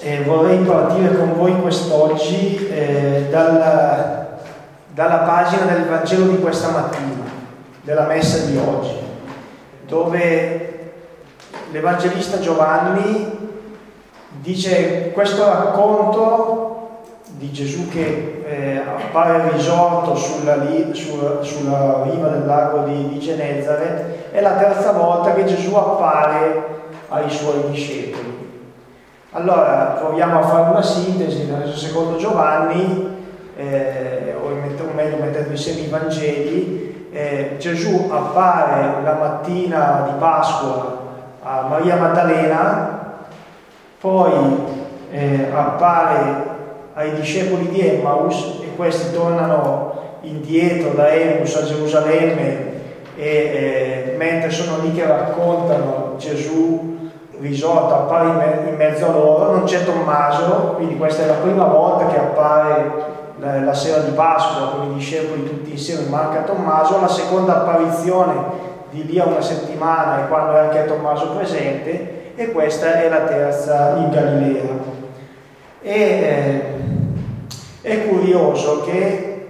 vorrei partire con voi quest'oggi dalla pagina del Vangelo di questa mattina, della messa di oggi, dove l'Evangelista Giovanni dice questo racconto di Gesù che appare risorto sulla riva del lago di Genesaret. È la terza volta che Gesù appare ai suoi discepoli. Allora proviamo a fare una sintesi. Secondo Giovanni, o meglio mettendo insieme i Vangeli, Gesù appare la mattina di Pasqua a Maria Maddalena, poi appare ai discepoli di Emmaus e questi tornano indietro da Emmaus a Gerusalemme e mentre sono lì che raccontano Gesù risorto appare in mezzo a loro. Non c'è Tommaso, quindi questa è la prima volta che appare la sera di Pasqua con i discepoli tutti insieme, manca Tommaso. La seconda apparizione di lì a una settimana è quando è anche Tommaso presente, e questa è la terza in Galilea. È curioso che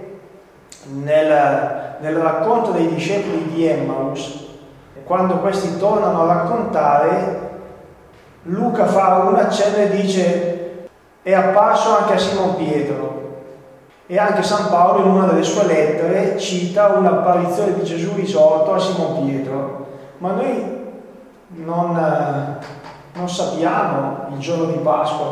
nel racconto dei discepoli di Emmaus, quando questi tornano a raccontare, Luca fa un accenno e dice è apparso anche a Simon Pietro, e anche San Paolo in una delle sue lettere cita un'apparizione di Gesù risorto a Simon Pietro, ma noi non sappiamo il giorno di Pasqua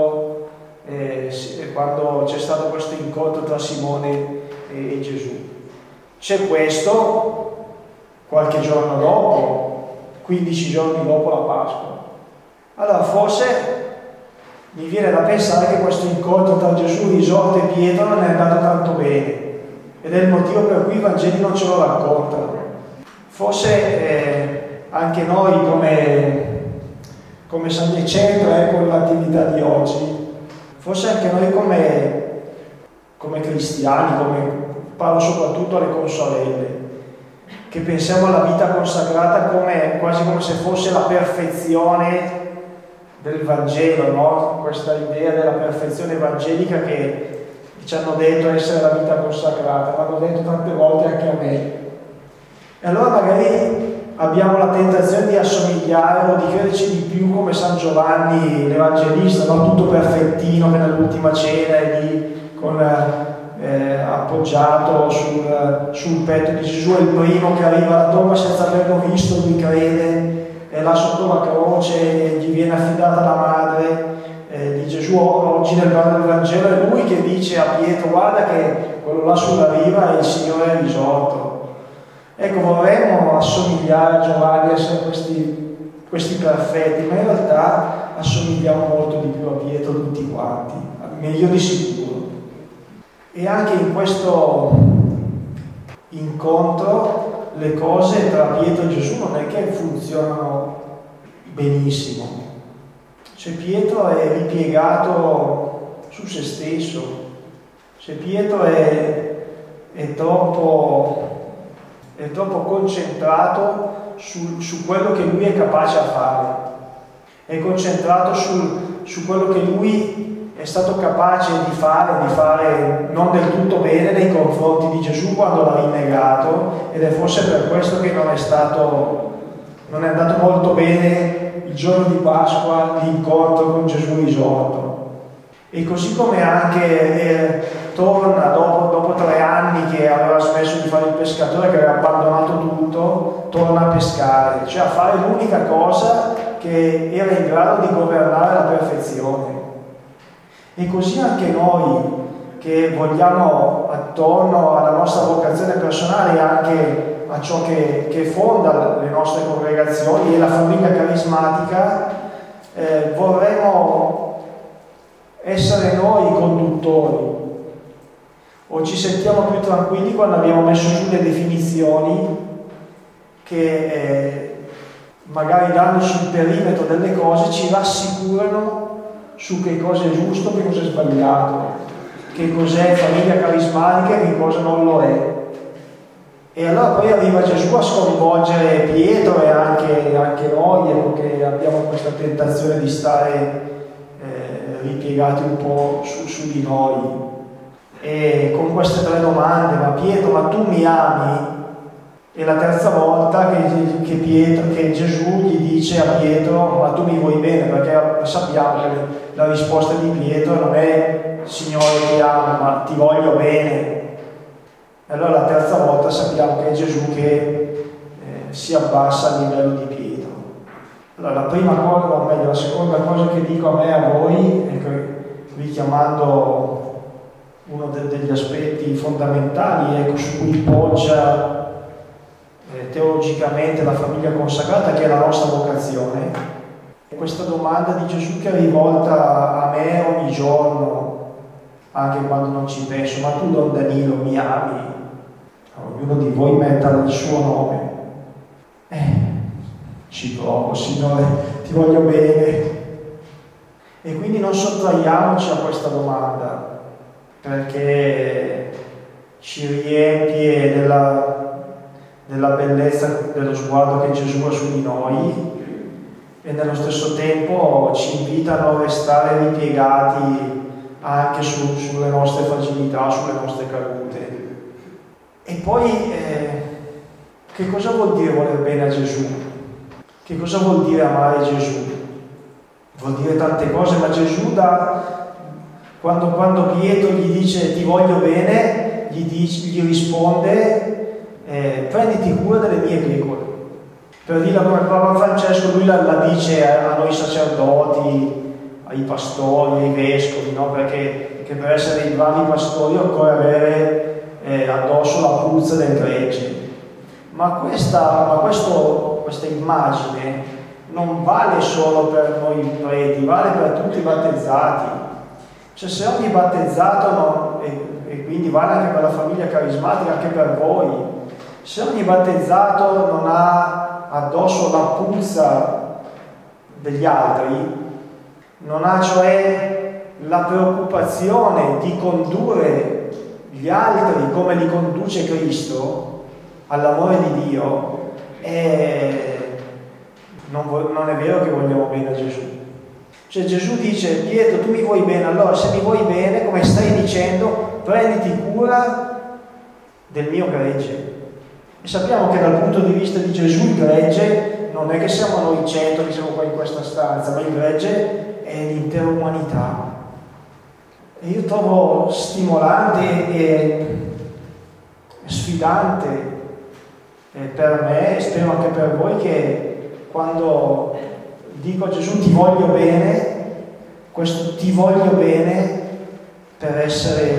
quando c'è stato questo incontro tra Simone e Gesù. C'è questo qualche giorno dopo, 15 giorni dopo la Pasqua. Allora forse mi viene da pensare che questo incontro tra Gesù risorto e Pietro non è andato tanto bene, ed è il motivo per cui i Vangeli non ce lo raccontano. Forse anche noi come San Decentro con l'attività di oggi, forse anche noi come cristiani, parlo soprattutto alle consorelle, che pensiamo alla vita consacrata quasi come se fosse la perfezione del Vangelo, no? Questa idea della perfezione evangelica che ci hanno detto essere la vita consacrata, l'hanno detto tante volte anche a me. E allora magari abbiamo la tentazione di assomigliare o di crederci di più come San Giovanni l'Evangelista, no? Tutto perfettino che nell'ultima cena è lì appoggiato sul petto di Gesù, è il primo che arriva alla tomba senza averlo visto, lui crede, è là sotto la croce, gli viene affidata la madre di Gesù. Oggi nel brano del Vangelo è lui che dice a Pietro: guarda che quello là sulla riva è il Signore è risorto. Ecco, vorremmo assomigliare a Giovanni, essere questi perfetti, ma in realtà assomigliamo molto di più a Pietro tutti quanti, meglio di sicuro. E anche in questo incontro le cose tra Pietro e Gesù non è che funzionano benissimo. Se Pietro è ripiegato su se stesso, se Pietro è troppo concentrato su quello che lui è capace a fare, è concentrato su quello che lui è stato capace di fare non del tutto bene nei confronti di Gesù quando l'ha rinnegato, ed è forse per questo che non è andato molto bene il giorno di Pasqua l'incontro con Gesù risorto. E così come anche torna dopo 3 anni che aveva smesso di fare il pescatore, che aveva abbandonato tutto, torna a pescare, cioè a fare l'unica cosa che era in grado di governare la perfezione. E così anche noi che vogliamo, attorno alla nostra vocazione personale e anche a ciò che fonda le nostre congregazioni e la famiglia carismatica, vorremmo essere noi i conduttori, o ci sentiamo più tranquilli quando abbiamo messo su le definizioni che magari dandoci il perimetro delle cose ci rassicurano su che cosa è giusto, che cosa è sbagliato, che cos'è famiglia carismatica e che cosa non lo è. E allora poi arriva Gesù a sconvolgere Pietro e anche noi, che abbiamo questa tentazione di stare ripiegati un po' su di noi, e con queste 3 domande: ma Pietro, ma tu mi ami? E la terza volta che Gesù gli dice a Pietro: ma tu mi vuoi bene? Perché sappiamo che la risposta di Pietro non è Signore ti amo, ma ti voglio bene. E allora la terza volta sappiamo che è Gesù che si abbassa a livello di Pietro. Allora la prima cosa, o meglio la seconda cosa che dico a me e a voi, richiamando uno degli aspetti fondamentali su cui poggia teologicamente la famiglia consacrata, che è la nostra vocazione. Questa domanda di Gesù che è rivolta a me ogni giorno, anche quando non ci penso: ma tu, Don Danilo, mi ami? Ognuno di voi metta il suo nome. Ci provo, Signore, ti voglio bene. E quindi non sottraiamoci a questa domanda, perché ci riempie della bellezza dello sguardo che Gesù ha su di noi, e nello stesso tempo ci invita a non restare ripiegati anche sulle nostre fragilità, sulle nostre cadute. E poi che cosa vuol dire voler bene a Gesù? Che cosa vuol dire amare Gesù? Vuol dire tante cose, ma Gesù quando Pietro gli dice ti voglio bene, gli risponde: prenditi cura delle mie pecore. Per dire come Papa Francesco, lui la dice a noi sacerdoti, ai pastori, ai vescovi, no? Perché per essere dei bravi pastori occorre avere addosso la puzza del gregge. Ma questa immagine non vale solo per noi preti, vale per tutti i battezzati. Cioè, se ogni battezzato e quindi vale anche per la famiglia carismatica, anche per voi, se ogni battezzato non ha addosso la puzza degli altri, non ha cioè la preoccupazione di condurre gli altri come li conduce Cristo all'amore di Dio, non è vero che vogliamo bene a Gesù. Cioè Gesù dice: Pietro, tu mi vuoi bene, allora se mi vuoi bene, come stai dicendo, prenditi cura del mio gregge. E sappiamo che dal punto di vista di Gesù il gregge non è che siamo noi 100 che siamo qua in questa stanza, ma il gregge è l'intera umanità. E io trovo stimolante e sfidante per me, e spero anche per voi, che quando dico a Gesù ti voglio bene, questo ti voglio bene per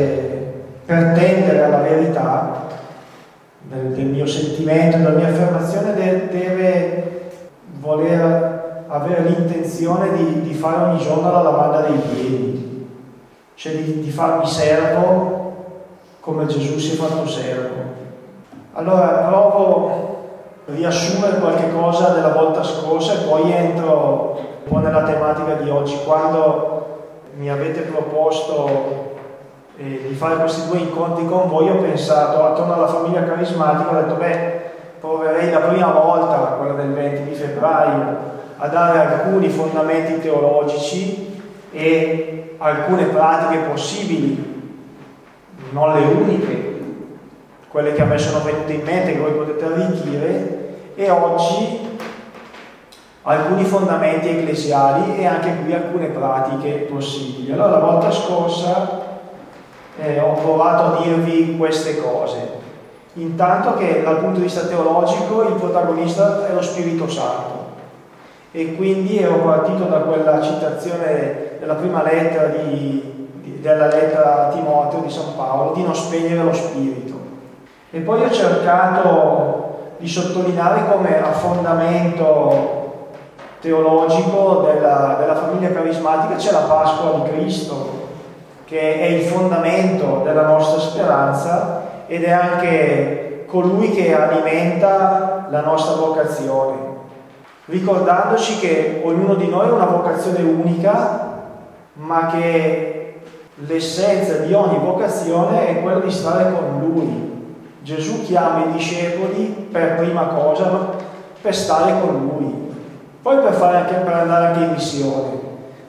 tendere alla verità del mio sentimento, della mia affermazione, deve voler avere l'intenzione di fare ogni giorno la lavanda dei piedi, cioè di farmi servo come Gesù si è fatto servo. Allora provo a riassumere qualche cosa della volta scorsa e poi entro un po' nella tematica di oggi. Quando mi avete proposto di fare questi 2 incontri con voi, ho pensato attorno alla famiglia carismatica, ho detto proverei la prima volta, quella del 20 di febbraio, a dare alcuni fondamenti teologici e alcune pratiche possibili, non le uniche, quelle che a me sono venute in mente, che voi potete arricchire, e oggi alcuni fondamenti ecclesiali e anche qui alcune pratiche possibili. Allora la volta scorsa ho provato a dirvi queste cose. Intanto che dal punto di vista teologico il protagonista è lo Spirito Santo, e quindi ero partito da quella citazione della prima lettera della lettera a Timoteo di San Paolo, di non spegnere lo Spirito. E poi ho cercato di sottolineare come a fondamento teologico della famiglia carismatica c'è la Pasqua di Cristo, che è il fondamento della nostra speranza ed è anche colui che alimenta la nostra vocazione, ricordandoci che ognuno di noi ha una vocazione unica, ma che l'essenza di ogni vocazione è quella di stare con Lui. Gesù chiama i discepoli per prima cosa per stare con Lui, poi per andare anche in missione,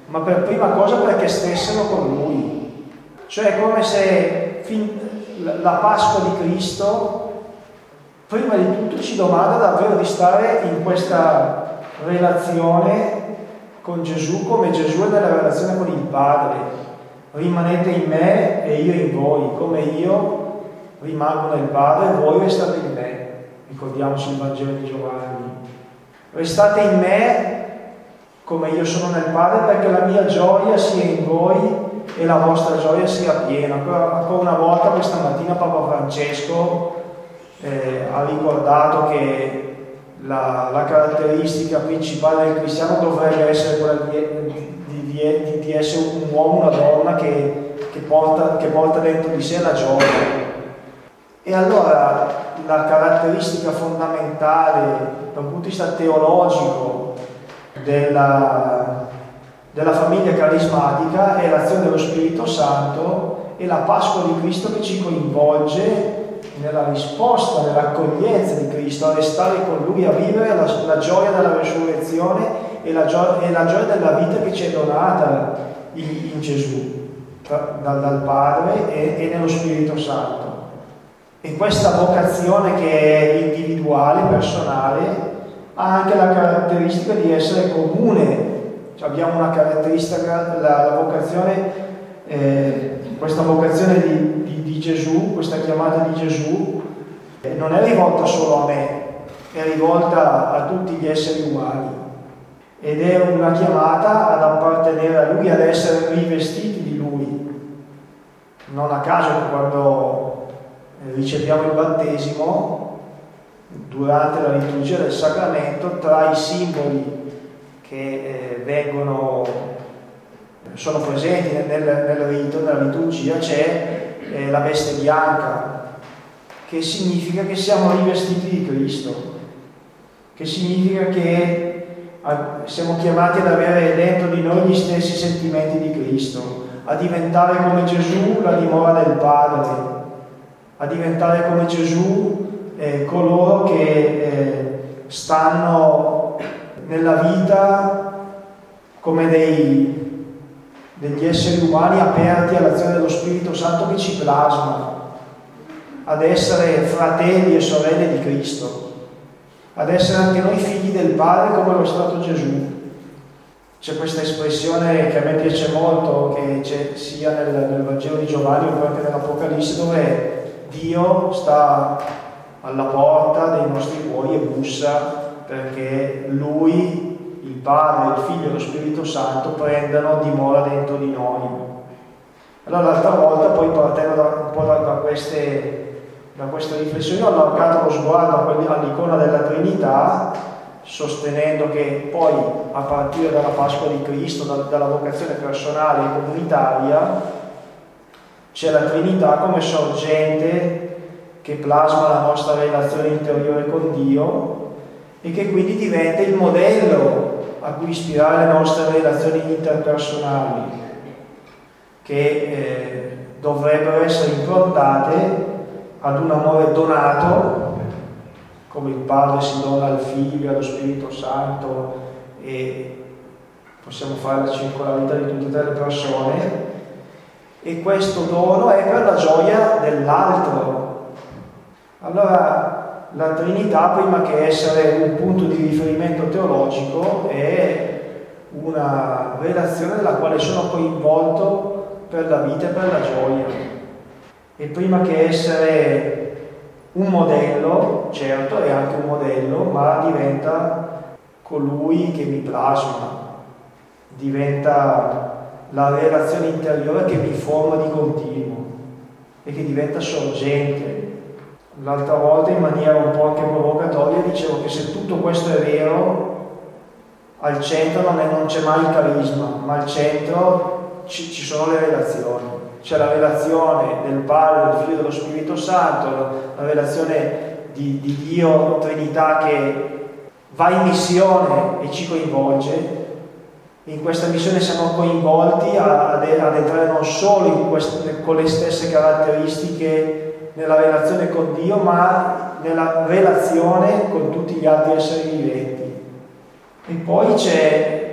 ma per prima cosa perché stessero con Lui. Cioè è come se la Pasqua di Cristo, prima di tutto, ci domanda davvero di stare in questa relazione con Gesù, come Gesù è nella relazione con il Padre. Rimanete in me e io in voi, come io rimango nel Padre e voi restate in me. Ricordiamoci il Vangelo di Giovanni. Restate in me come io sono nel Padre, perché la mia gioia sia in voi e la vostra gioia sia piena. Ancora una volta questa mattina Papa Francesco ha ricordato che la caratteristica principale del cristiano dovrebbe essere quella di essere un uomo, una donna che porta dentro di sé la gioia. E allora la caratteristica fondamentale dal punto di vista teologico della famiglia carismatica è l'azione dello Spirito Santo e la Pasqua di Cristo che ci coinvolge nella risposta, nell'accoglienza di Cristo, a restare con Lui, a vivere la gioia della resurrezione e la gioia della vita che ci è donata in Gesù dal Padre e nello Spirito Santo. E questa vocazione che è individuale, personale, ha anche la caratteristica di essere comune. Abbiamo una caratteristica, la vocazione, questa vocazione di Gesù, questa chiamata di Gesù, non è rivolta solo a me, è rivolta a tutti gli esseri umani. Ed è una chiamata ad appartenere a Lui, ad essere rivestiti di Lui. Non a caso quando riceviamo il battesimo, durante la liturgia del sacramento, tra i simboli che sono presenti nel rito, nella liturgia, c'è la veste bianca, che significa che siamo rivestiti di Cristo, che significa che siamo chiamati ad avere dentro di noi gli stessi sentimenti di Cristo, a diventare come Gesù la dimora del Padre, a diventare come Gesù coloro che stanno nella vita come degli esseri umani aperti all'azione dello Spirito Santo che ci plasma, ad essere fratelli e sorelle di Cristo, ad essere anche noi figli del Padre come lo è stato Gesù. C'è questa espressione che a me piace molto, che c'è sia nel Vangelo di Giovanni o anche nell'Apocalisse, dove Dio sta alla porta dei nostri cuori e bussa perché Lui, il Padre, il Figlio e lo Spirito Santo prendano dimora dentro di noi. Allora l'altra volta, poi partendo un po' da queste riflessioni, ho allargato lo sguardo all'icona della Trinità, sostenendo che poi a partire dalla Pasqua di Cristo, dalla vocazione personale e comunitaria, c'è la Trinità come sorgente che plasma la nostra relazione interiore con Dio e che quindi diventa il modello a cui ispirare le nostre relazioni interpersonali, che dovrebbero essere improntate ad un amore donato, come il Padre si dona al Figlio e allo Spirito Santo, e possiamo fare la circolarità di tutte e tre le persone, e questo dono è per la gioia dell'altro. Allora la Trinità, prima che essere un punto di riferimento teologico, è una relazione nella quale sono coinvolto per la vita e per la gioia, e prima che essere un modello, certo è anche un modello, ma diventa colui che mi plasma, diventa la relazione interiore che mi forma di continuo e che diventa sorgente. L'altra volta, in maniera un po' anche provocatoria, dicevo che se tutto questo è vero, al centro non c'è mai il carisma, ma al centro ci sono le relazioni. C'è la relazione del Padre, del Figlio e dello Spirito Santo, la relazione di Dio, Trinità, che va in missione e ci coinvolge. In questa missione siamo coinvolti ad entrare non solo con le stesse caratteristiche nella relazione con Dio, ma nella relazione con tutti gli altri esseri viventi. E poi c'è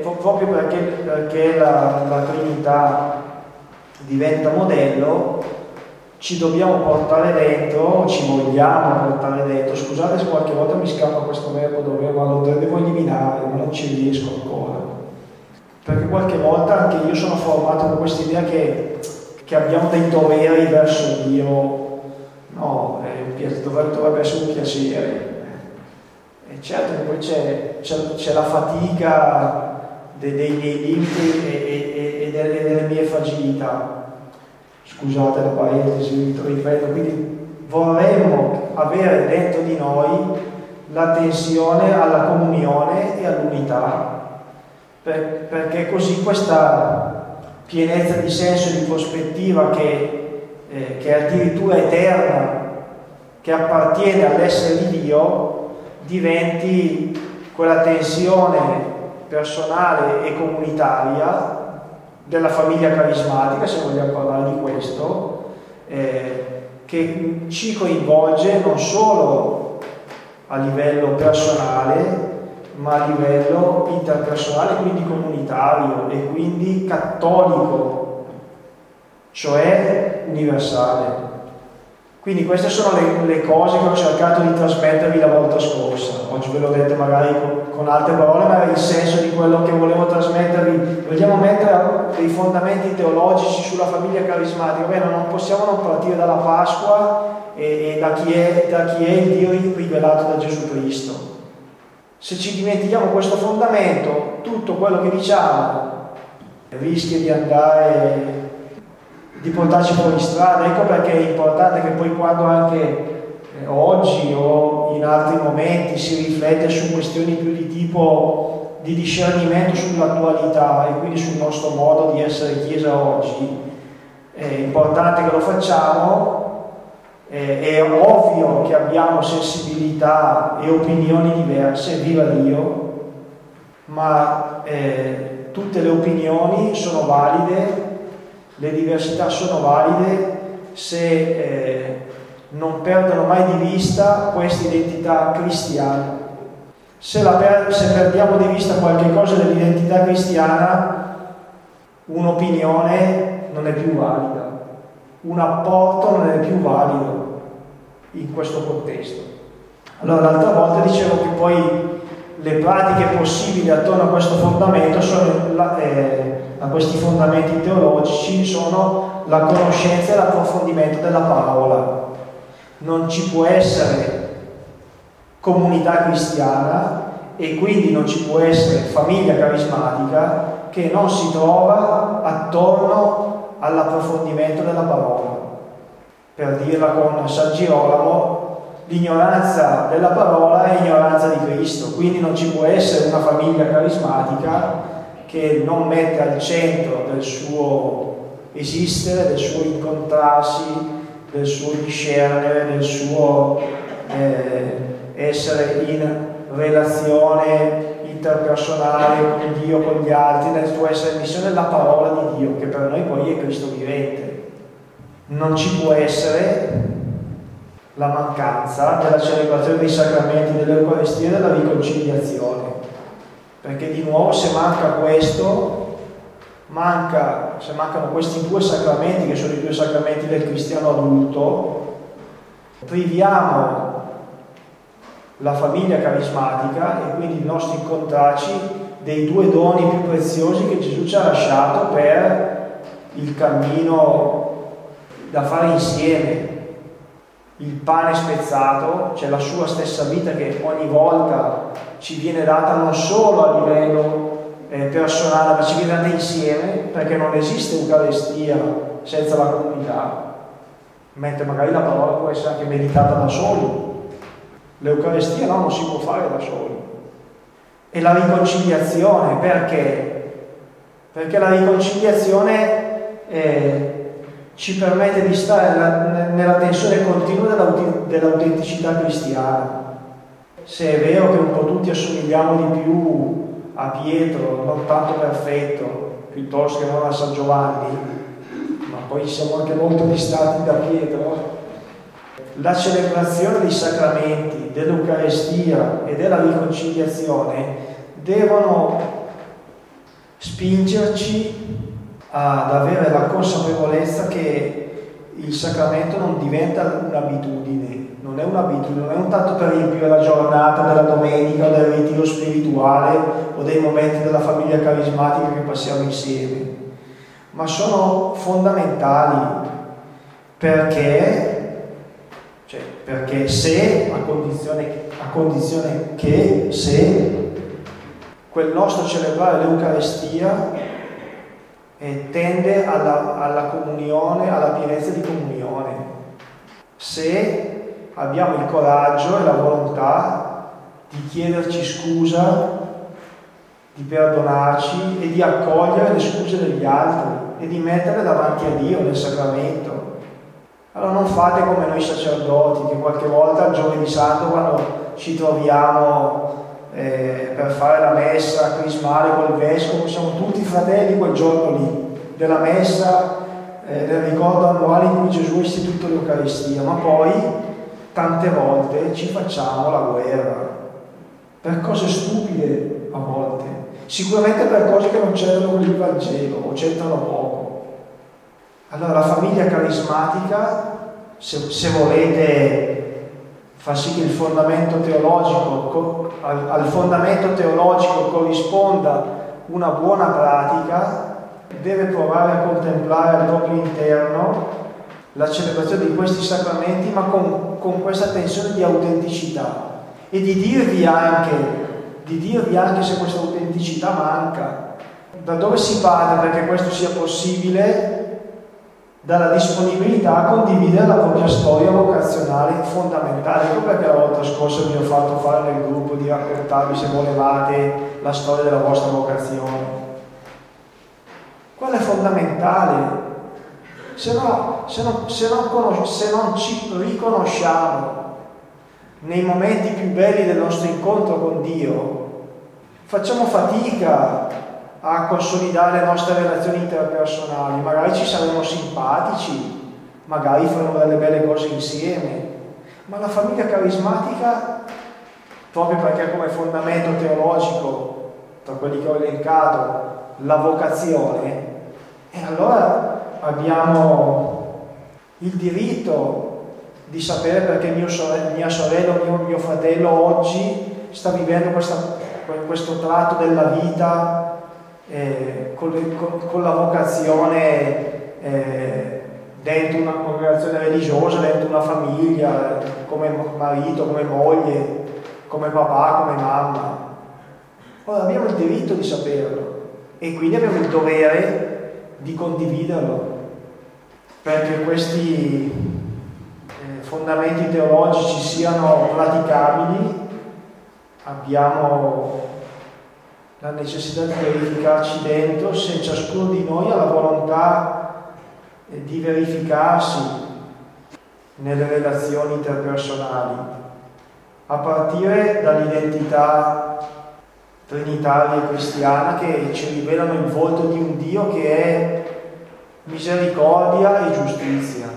proprio perché la Trinità diventa modello, ci dobbiamo portare dentro, ci vogliamo portare dentro. Scusate se qualche volta mi scappa questo verbo dove, ma lo devo eliminare, ma non ci riesco ancora. Perché qualche volta anche io sono formato con questa idea che abbiamo dei doveri verso Dio. No, dovrebbe essere un piacere. E certo che poi c'è la fatica dei miei limiti e delle mie fragilità. Scusate la parentesi, ripeto, quindi vorremmo avere dentro di noi l'attenzione alla comunione e all'unità, perché così questa pienezza di senso e di prospettiva che è addirittura eterna, che appartiene all'essere di Dio, diventi quella tensione personale e comunitaria della famiglia carismatica, se vogliamo parlare di questo, che ci coinvolge non solo a livello personale, ma a livello interpersonale, quindi comunitario e quindi cattolico, cioè universale. Quindi queste sono le cose che ho cercato di trasmettervi la volta scorsa. Oggi ve l'ho detto magari con altre parole, ma il senso di quello che volevo trasmettervi. Vogliamo mettere dei fondamenti teologici sulla famiglia carismatica. Bene, non possiamo non partire dalla Pasqua e da chi è il Dio rivelato da Gesù Cristo. Se ci dimentichiamo questo fondamento, tutto quello che diciamo rischia di portarci fuori strada. Ecco perché è importante che poi, quando anche oggi o in altri momenti si riflette su questioni più di tipo di discernimento sull'attualità e quindi sul nostro modo di essere Chiesa oggi, è importante che lo facciamo. È ovvio che abbiamo sensibilità e opinioni diverse, viva Dio, ma tutte le opinioni sono valide, le diversità sono valide se non perdono mai di vista questa identità cristiana. Se perdiamo di vista qualche cosa dell'identità cristiana, un'opinione non è più valida, un apporto non è più valido in questo contesto. Allora, l'altra volta dicevo che poi le pratiche possibili attorno a questo fondamento a questi fondamenti teologici sono la conoscenza e l'approfondimento della parola. Non ci può essere comunità cristiana e quindi non ci può essere famiglia carismatica che non si trova attorno all'approfondimento della parola. Per dirla con San Girolamo, l'ignoranza della parola è ignoranza di Cristo, quindi non ci può essere una famiglia carismatica che non mette al centro del suo esistere, del suo incontrarsi, del suo discernere, del suo essere in relazione interpersonale con Dio, con gli altri, nel suo essere in missione della parola di Dio, che per noi poi è Cristo vivente. Non ci può essere la mancanza della celebrazione dei sacramenti dell'Eucaristia e della riconciliazione, perché di nuovo se manca questo, se mancano questi due sacramenti, che sono i due sacramenti del cristiano adulto, priviamo la famiglia carismatica e quindi i nostri incontrarci dei due doni più preziosi che Gesù ci ha lasciato per il cammino da fare insieme. Il pane spezzato, cioè la sua stessa vita che ogni volta ci viene data non solo a livello personale, ma ci viene data insieme, perché non esiste Eucaristia senza la comunità, mentre magari la parola può essere anche meditata da soli. L'Eucaristia no, non si può fare da soli. E la riconciliazione, perché? Perché la riconciliazione ci permette di stare nella tensione continua dell'autenticità cristiana. Se è vero che un po' tutti assomigliamo di più a Pietro, non tanto perfetto, piuttosto che non a San Giovanni, ma poi siamo anche molto distanti da Pietro, la celebrazione dei sacramenti, dell'Eucaristia e della riconciliazione devono spingerci ad avere la consapevolezza che il sacramento non diventa un'abitudine, non è un'abitudine, non è un tanto per riempire la giornata della domenica o del ritiro spirituale o dei momenti della famiglia carismatica che passiamo insieme, ma sono fondamentali perché se, a condizione che se quel nostro celebrare l'Eucarestia tende alla comunione, alla pienezza di comunione, se abbiamo il coraggio e la volontà di chiederci scusa, di perdonarci e di accogliere le scuse degli altri e di metterle davanti a Dio nel sacramento. Allora non fate come noi sacerdoti, che qualche volta il giovedì santo, quando ci troviamo per fare la messa crismale col vescovo, siamo tutti fratelli quel giorno lì, della messa, del ricordo annuale in cui Gesù ha istituito l'Eucaristia, ma poi tante volte ci facciamo la guerra per cose stupide a volte, sicuramente per cose che non c'entrano con il Vangelo o c'entrano poco. Allora la famiglia carismatica, se volete far sì che il fondamento teologico, al fondamento teologico corrisponda una buona pratica, deve provare a contemplare al proprio interno la celebrazione di questi sacramenti, ma con questa tensione di autenticità e di dirvi anche se questa autenticità manca. Da dove si parte perché questo sia possibile? Dalla disponibilità a condividere la propria storia vocazionale fondamentale. Ecco perché la volta scorsa vi ho fatto fare nel gruppo di raccontarvi, se volevate, la storia della vostra vocazione. Quella è fondamentale. Se non ci riconosciamo nei momenti più belli del nostro incontro con Dio, facciamo fatica a consolidare le nostre relazioni interpersonali. Magari ci saremo simpatici, magari faremo delle belle cose insieme, ma la famiglia carismatica, proprio perché come fondamento teologico, tra quelli che ho elencato, la vocazione, e allora abbiamo il diritto di sapere perché mia sorella o mio fratello oggi sta vivendo questo tratto della vita con la vocazione dentro una congregazione religiosa, dentro una famiglia, come marito, come moglie, come papà, come mamma. Ora abbiamo il diritto di saperlo e quindi abbiamo il dovere di condividerlo, perché questi fondamenti teologici siano praticabili. Abbiamo la necessità di verificarci dentro se ciascuno di noi ha la volontà di verificarsi nelle relazioni interpersonali, a partire dall'identità trinitaria e cristiana che ci rivelano il volto di un Dio che è misericordia e giustizia.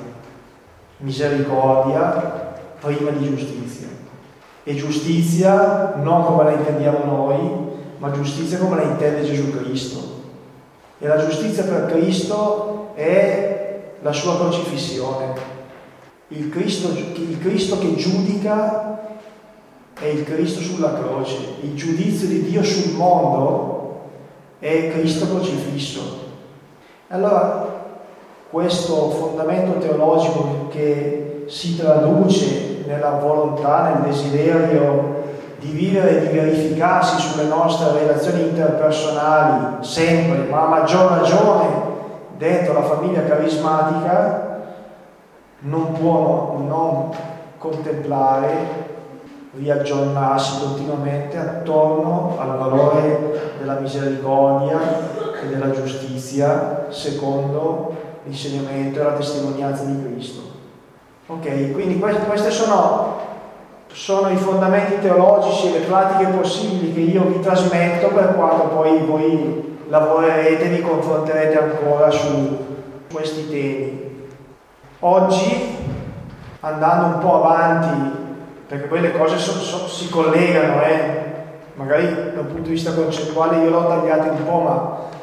Misericordia prima di giustizia. E giustizia non come la intendiamo noi, ma giustizia come la intende Gesù Cristo. E la giustizia per Cristo è la sua crocifissione. Il Cristo che giudica è il Cristo sulla croce. Il giudizio di Dio sul mondo è Cristo crocifisso. Allora, questo fondamento teologico che si traduce nella volontà, nel desiderio di vivere e di verificarsi sulle nostre relazioni interpersonali sempre, ma a maggior ragione dentro la famiglia carismatica, non può non contemplare, riaggiornarsi continuamente attorno al valore della misericordia e della giustizia secondo l'insegnamento e la testimonianza di Cristo. Ok, quindi questi sono i fondamenti teologici e le pratiche possibili che io vi trasmetto per quando poi voi lavorerete e vi confronterete ancora su questi temi. Oggi, andando un po' avanti, perché poi le cose si collegano, magari dal punto di vista concettuale io l'ho tagliato un po', ma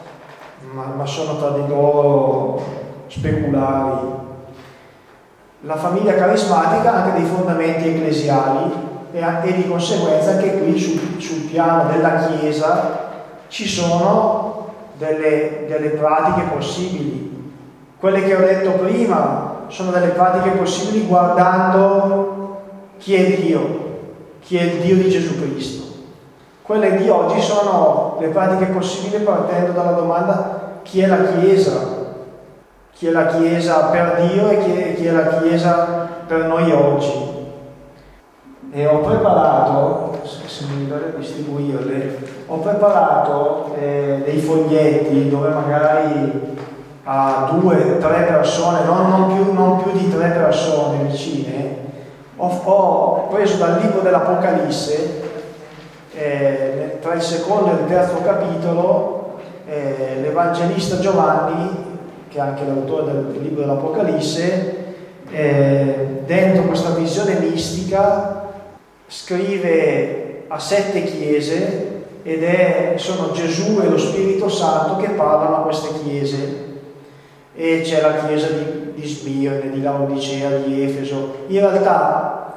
ma sono tra di loro speculari. La famiglia carismatica ha anche dei fondamenti ecclesiali e di conseguenza anche qui sul piano della Chiesa ci sono delle pratiche possibili. Quelle che ho detto prima sono delle pratiche possibili guardando chi è Dio, chi è il Dio di Gesù Cristo. Quelle di oggi sono le pratiche possibili partendo dalla domanda: chi è la Chiesa? Chi è la Chiesa per Dio e chi è la Chiesa per noi oggi? E ho preparato, se mi dovete distribuirle, ho preparato dei foglietti dove magari a 2-3 persone, non più di 3 persone vicine, ho preso dal libro dell'Apocalisse, tra il secondo e il terzo capitolo, l'Evangelista Giovanni, che è anche l'autore del libro dell'Apocalisse, dentro questa visione mistica scrive a 7 chiese sono Gesù e lo Spirito Santo che parlano a queste chiese, e c'è la chiesa di Smirne, di Laodicea, di Efeso. In realtà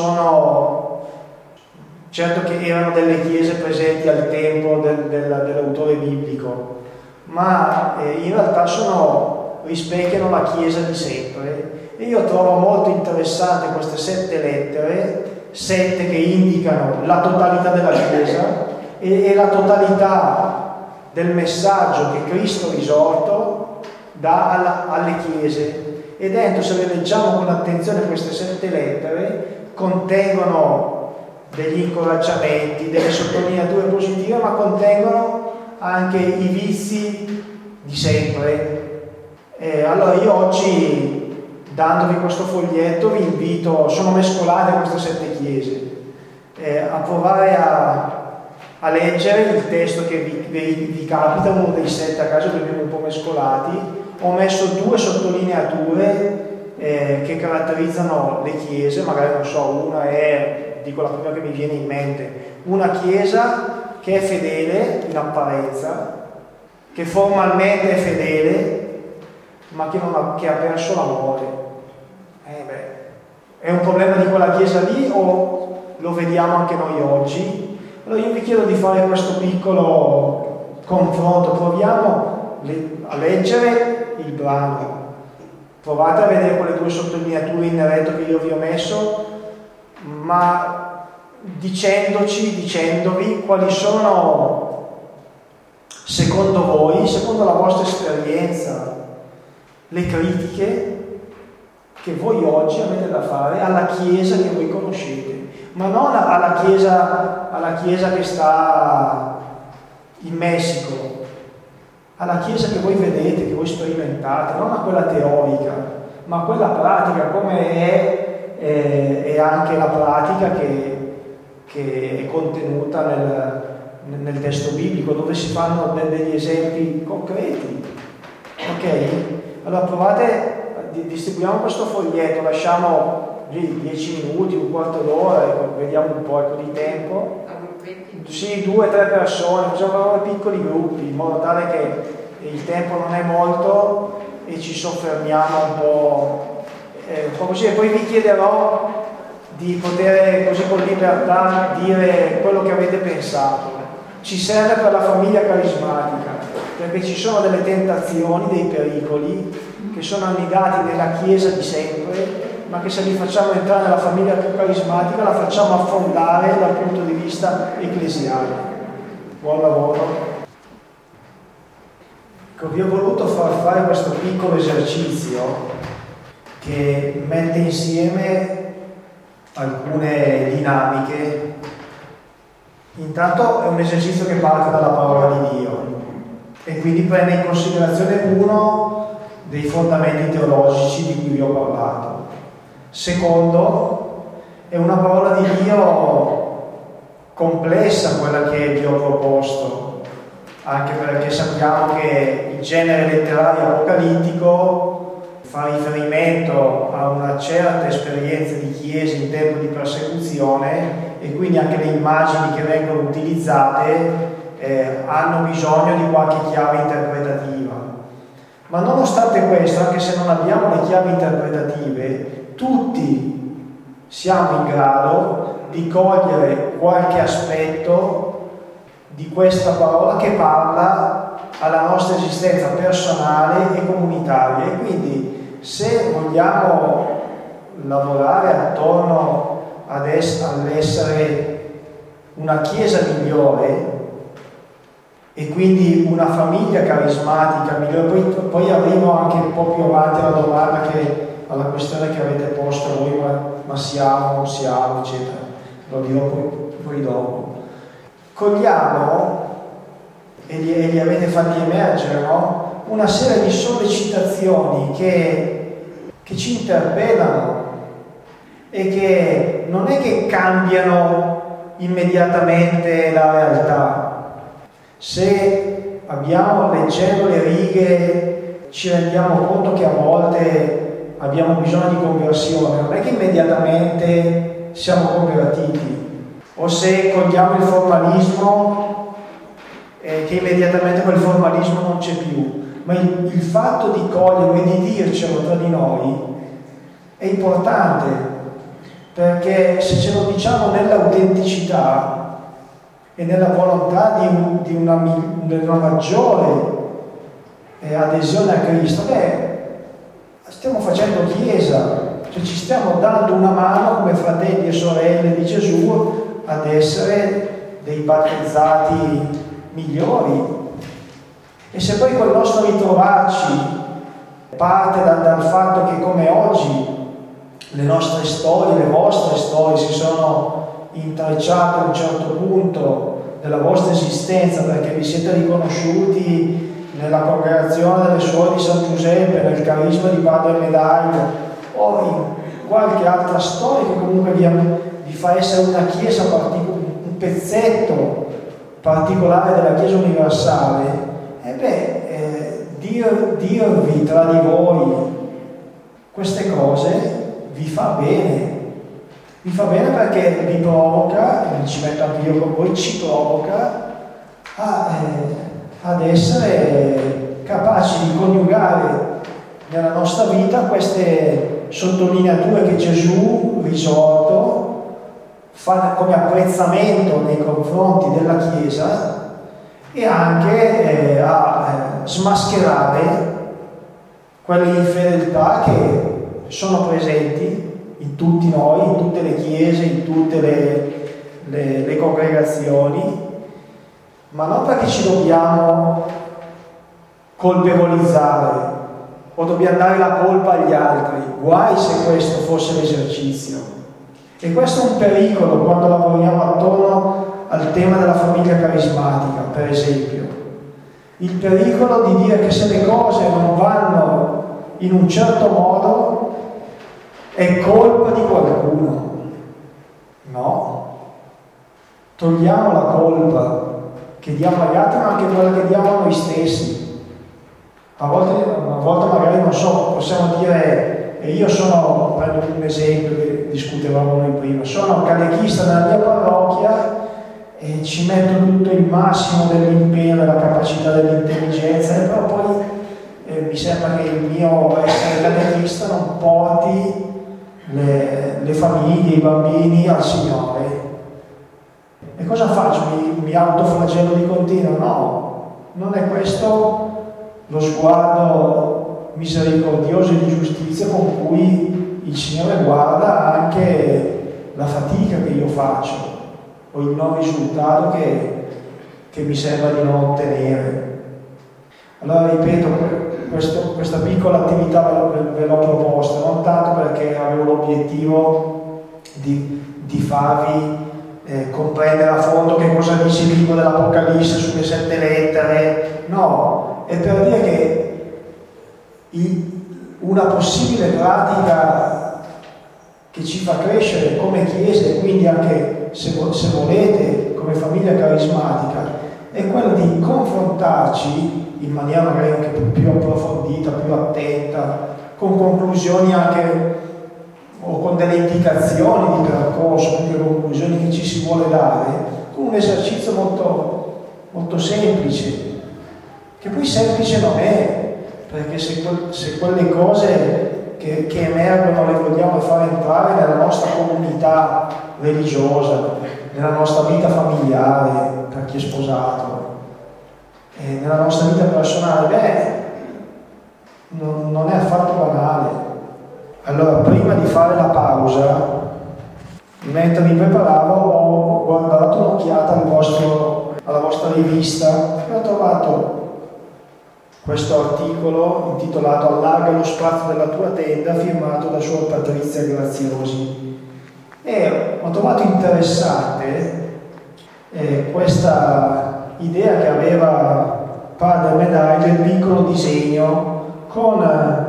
certo che erano delle chiese presenti al tempo dell'autore biblico, ma in realtà rispecchiano la Chiesa di sempre. E io trovo molto interessante queste 7 lettere, 7 che indicano la totalità della Chiesa e la totalità del messaggio che Cristo risorto dà alle Chiese. E dentro, se le leggiamo con attenzione, queste 7 lettere contengono degli incoraggiamenti, delle sottolineature positive, ma contengono anche i vizi di sempre. Allora io oggi, dandovi questo foglietto, vi invito, sono mescolate queste 7 chiese, a provare a leggere il testo che vi capita, uno dei 7 a caso, che abbiamo un po' mescolati. Ho messo 2 sottolineature che caratterizzano le chiese, magari non so, una è, dico la prima che mi viene in mente, una chiesa che è fedele in apparenza, che formalmente è fedele, ma che ha perso l'amore. È un problema di quella chiesa lì o lo vediamo anche noi oggi? Allora io vi chiedo di fare questo piccolo confronto, proviamo a leggere il brano, provate a vedere quelle 2 sottolineature in neretto che io vi ho messo, ma dicendovi quali sono, secondo voi, secondo la vostra esperienza, le critiche che voi oggi avete da fare alla Chiesa che voi conoscete, ma non alla Chiesa che sta in Messico, alla Chiesa che voi vedete, che voi sperimentate, non a quella teorica, ma a quella pratica, come è anche la pratica che è contenuta nel testo biblico, dove si fanno degli esempi concreti. Ok? Allora provate, distribuiamo questo foglietto, lasciamo 10 minuti, un quarto d'ora, vediamo un po' di tempo. Sì, 2-3 persone, facciamo fare piccoli gruppi, in modo tale che il tempo non è molto e ci soffermiamo un po' così, e poi vi chiederò di poter così con libertà dire quello che avete pensato. Ci serve per la famiglia carismatica, perché ci sono delle tentazioni, dei pericoli che sono annidati nella Chiesa di sempre, ma che se li facciamo entrare nella famiglia carismatica la facciamo affondare dal punto di vista ecclesiale. Buon lavoro. Vi ho voluto far fare questo piccolo esercizio che mette insieme alcune dinamiche. Intanto è un esercizio che parte dalla parola di Dio e quindi prende in considerazione uno dei fondamenti teologici di cui vi ho parlato. Secondo, è una parola di Dio complessa quella che vi ho proposto, anche perché sappiamo che il genere letterario apocalittico fa riferimento a una certa esperienza di chiese in tempo di persecuzione, e quindi anche le immagini che vengono utilizzate hanno bisogno di qualche chiave interpretativa. Ma nonostante questo, anche se non abbiamo le chiavi interpretative, tutti siamo in grado di cogliere qualche aspetto di questa parola che parla alla nostra esistenza personale e comunitaria. E quindi, se vogliamo lavorare attorno all'essere una chiesa migliore e quindi una famiglia carismatica migliore, poi arrivo anche un po' più avanti alla questione che avete posto voi, ma siamo, non siamo, eccetera, lo dirò poi dopo. Cogliamo, e li avete fatti emergere, no? Una serie di sollecitazioni che ci interpellano e che non è che cambiano immediatamente la realtà. Se leggendo le righe, ci rendiamo conto che a volte abbiamo bisogno di conversione, non è che immediatamente siamo convertiti. O se cogliamo il formalismo, che immediatamente quel formalismo non c'è più. Ma il fatto di coglierlo e di dircelo tra di noi è importante, perché se ce lo diciamo nell'autenticità e nella volontà di una maggiore adesione a Cristo, stiamo facendo chiesa, cioè ci stiamo dando una mano come fratelli e sorelle di Gesù ad essere dei battezzati migliori. E se poi quel nostro ritrovarci parte dal fatto che, come oggi, le nostre storie, le vostre storie si sono intrecciate a un certo punto della vostra esistenza, perché vi siete riconosciuti nella congregazione delle suore di San Giuseppe, nel carisma di Padre Medaglio, o in qualche altra storia che comunque vi fa essere una chiesa un pezzetto particolare della Chiesa universale, dirvi tra di voi queste cose vi fa bene perché vi provoca, e ci metto anche io con voi, ci provoca ad essere capaci di coniugare nella nostra vita queste sottolineature che Gesù risorto fa come apprezzamento nei confronti della Chiesa, e anche a smascherare quelle infedeltà che sono presenti in tutti noi, in tutte le chiese, in tutte le congregazioni, ma non perché ci dobbiamo colpevolizzare o dobbiamo dare la colpa agli altri. Guai se questo fosse l'esercizio. E questo è un pericolo quando lavoriamo attorno al tema della famiglia carismatica, per esempio. Il pericolo di dire che se le cose non vanno in un certo modo è colpa di qualcuno. No. Togliamo la colpa che diamo agli altri, ma anche quella che diamo a noi stessi. A volte magari, non so, possiamo dire, e io prendo un esempio che discutevamo noi prima, sono catechista nella mia parrocchia e ci metto tutto il massimo dell'impegno, della capacità, dell'intelligenza, e però poi mi sembra che il mio essere catechista non porti le famiglie, i bambini al Signore. E cosa faccio? Mi autoflagello di continuo? No, non è questo lo sguardo misericordioso e di giustizia con cui il Signore guarda anche la fatica che io faccio o il non risultato che mi sembra di non ottenere. Allora ripeto, questa piccola attività ve l'ho proposta, non tanto perché avevo l'obiettivo di farvi comprendere a fondo che cosa dice il libro dell'Apocalisse sulle 7 lettere, no, è per dire che una possibile pratica che ci fa crescere come Chiesa, e quindi anche, se volete, come famiglia carismatica, è quella di confrontarci in maniera magari anche più approfondita, più attenta, con conclusioni anche o con delle indicazioni di percorso, con delle conclusioni che ci si vuole dare, con un esercizio molto, molto semplice, che poi semplice non è, perché se quelle cose che emergono le vogliamo fare entrare nella nostra comunità religiosa, nella nostra vita familiare, per chi è sposato, e nella nostra vita personale, non è affatto banale. Allora, prima di fare la pausa, mentre mi preparavo, ho guardato un'occhiata alla vostra rivista e ho trovato questo articolo intitolato "Allarga lo spazio della tua tenda", firmato da Suor Patrizia Graziosi, e ho trovato interessante questa idea che aveva Padre Medaglia, il piccolo disegno, con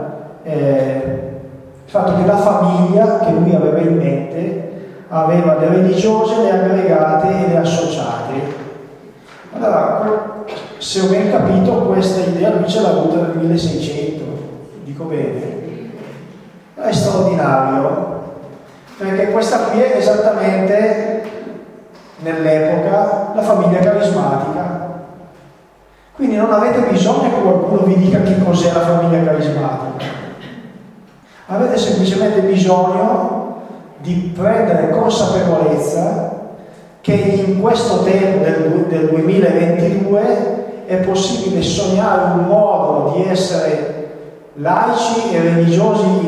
il fatto che la famiglia che lui aveva in mente aveva le religiose, le aggregate e le associate. Allora, se ho ben capito, questa idea lui ce l'ha avuta nel 1600, dico bene? È straordinario, perché questa qui è esattamente nell'epoca la famiglia carismatica. Quindi non avete bisogno che qualcuno vi dica che cos'è la famiglia carismatica. Avete semplicemente bisogno di prendere consapevolezza che in questo tempo del 2022 è possibile sognare un modo di essere laici e religiosi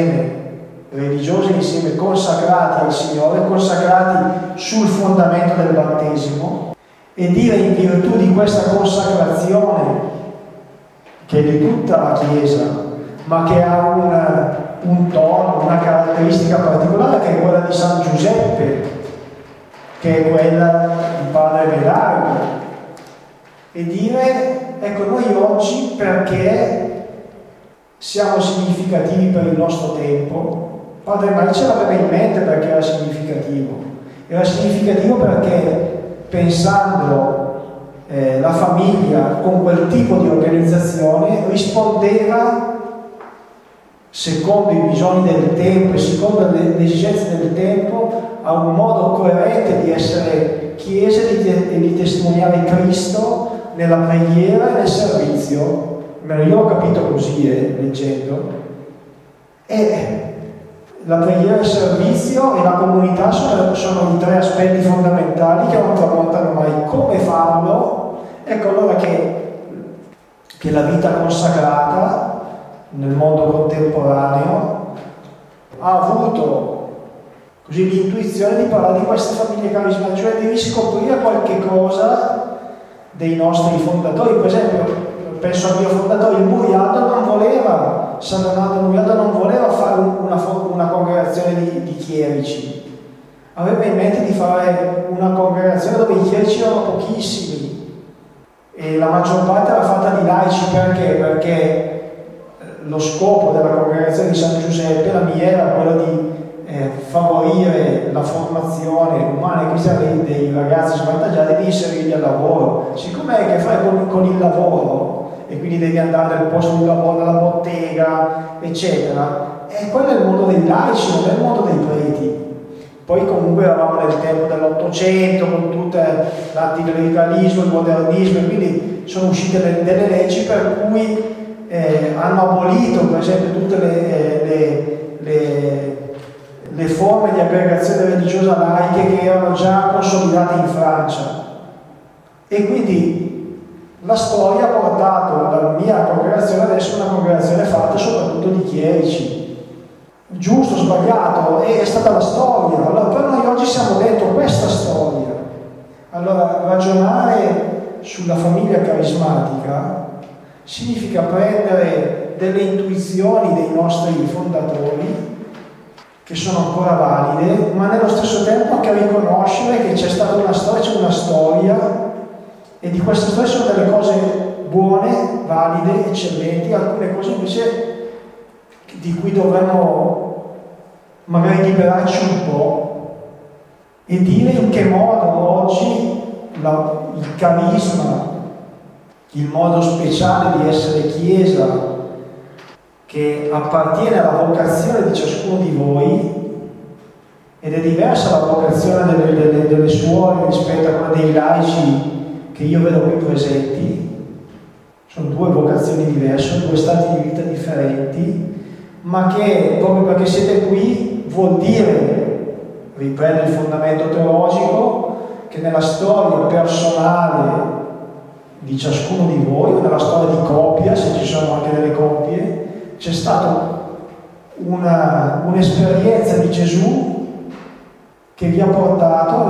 insieme, consacrati al Signore, consacrati sul fondamento del battesimo, e dire in virtù di questa consacrazione, che è di tutta la Chiesa, ma che ha un tono, una caratteristica particolare, che è quella di San Giuseppe, che è quella di Padre Medaglia, e dire: ecco, noi oggi, perché siamo significativi per il nostro tempo, Padre Medaglia ce l'aveva in mente perché era significativo perché, pensando la famiglia con quel tipo di organizzazione, rispondeva secondo i bisogni del tempo e secondo le esigenze del tempo a un modo coerente di essere Chiesa e di testimoniare Cristo nella preghiera e nel servizio. Io ho capito così, leggendo. E la preghiera, il servizio e la comunità sono i tre aspetti fondamentali che non tramontano mai. Come farlo? Ecco allora che la vita consacrata nel mondo contemporaneo ha avuto così l'intuizione di parlare di queste famiglie carismatiche, cioè di riscoprire qualche cosa dei nostri fondatori. Per esempio, penso al mio fondatore, il Muriado non voleva, San Donato Muriado non voleva fare una congregazione di chierici, aveva in mente di fare una congregazione dove i chierici erano pochissimi e la maggior parte era fatta di laici. Perché lo scopo della congregazione di San Giuseppe, la mia, era quello di favorire la formazione umana e cristiana dei ragazzi svantaggiati, di inserirli al lavoro. Siccome hai a che fare con il lavoro e quindi devi andare nel posto di lavoro, nella bottega, eccetera, e quello è il mondo dei laici, non è il mondo dei preti. Poi comunque eravamo nel tempo dell'Ottocento, con tutto l'anticlericalismo, il modernismo, e quindi sono uscite delle leggi per cui hanno abolito, per esempio, tutte le forme di aggregazione religiosa laiche che erano già consolidate in Francia. E quindi la storia ha portato la mia congregazione adesso una congregazione fatta soprattutto di chierici. Giusto, sbagliato, è stata la storia. Allora, per noi oggi siamo dentro questa storia. Allora, ragionare sulla famiglia carismatica significa prendere delle intuizioni dei nostri fondatori, che sono ancora valide, ma nello stesso tempo anche riconoscere che c'è stata una storia, e di queste storie sono delle cose buone, valide, eccellenti, alcune cose invece di cui dovremmo magari liberarci un po' e dire in che modo oggi il carisma, il modo speciale di essere Chiesa, che appartiene alla vocazione di ciascuno di voi, ed è diversa la vocazione delle suore rispetto a quella dei laici che io vedo qui presenti, sono due vocazioni diverse, due stati di vita differenti, ma che proprio perché siete qui vuol dire, riprende il fondamento teologico, che nella storia personale di ciascuno di voi, nella storia di coppia, se ci sono anche delle coppie, c'è stata un'esperienza di Gesù che vi ha portato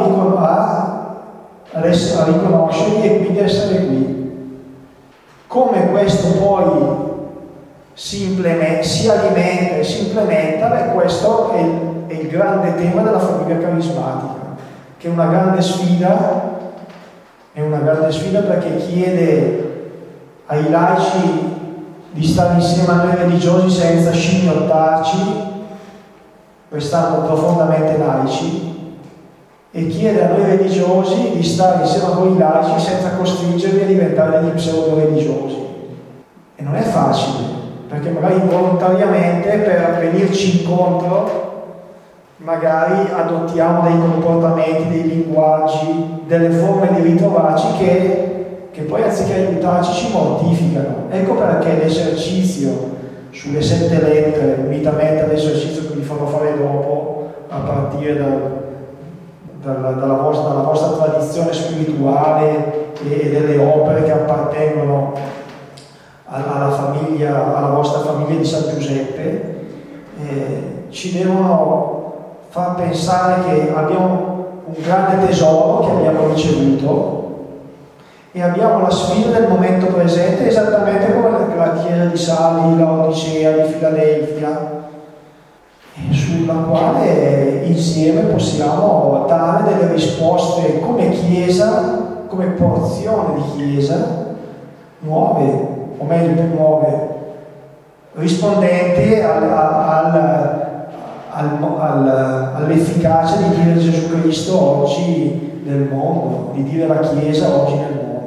a riconoscervi e quindi a essere qui. Come questo poi si alimenta e si implementa, questo è il grande tema della famiglia carismatica, che è una grande sfida perché chiede ai laici di stare insieme a noi religiosi senza scimmiottarci, restando profondamente laici, e chiede a noi religiosi di stare insieme a voi laici senza costringervi a diventare degli pseudo-religiosi. E non è facile, perché magari involontariamente per venirci incontro magari adottiamo dei comportamenti, dei linguaggi, delle forme di ritrovarci che poi anziché aiutarci ci mortificano. Ecco perché l'esercizio sulle 7 lettere, unitamente all'esercizio che vi farò fare dopo, a partire dalla vostra tradizione spirituale e delle opere che appartengono alla vostra famiglia di San Giuseppe, ci devono far pensare che abbiamo un grande tesoro che abbiamo ricevuto e abbiamo la sfida del momento presente, esattamente come la chiesa di Sardi, la Odissea di Filadelfia, sulla quale insieme possiamo dare delle risposte come Chiesa, come porzione di Chiesa, nuove, o meglio più nuove, rispondenti all'efficacia di dire Gesù Cristo oggi nel mondo, di dire la Chiesa oggi nel mondo.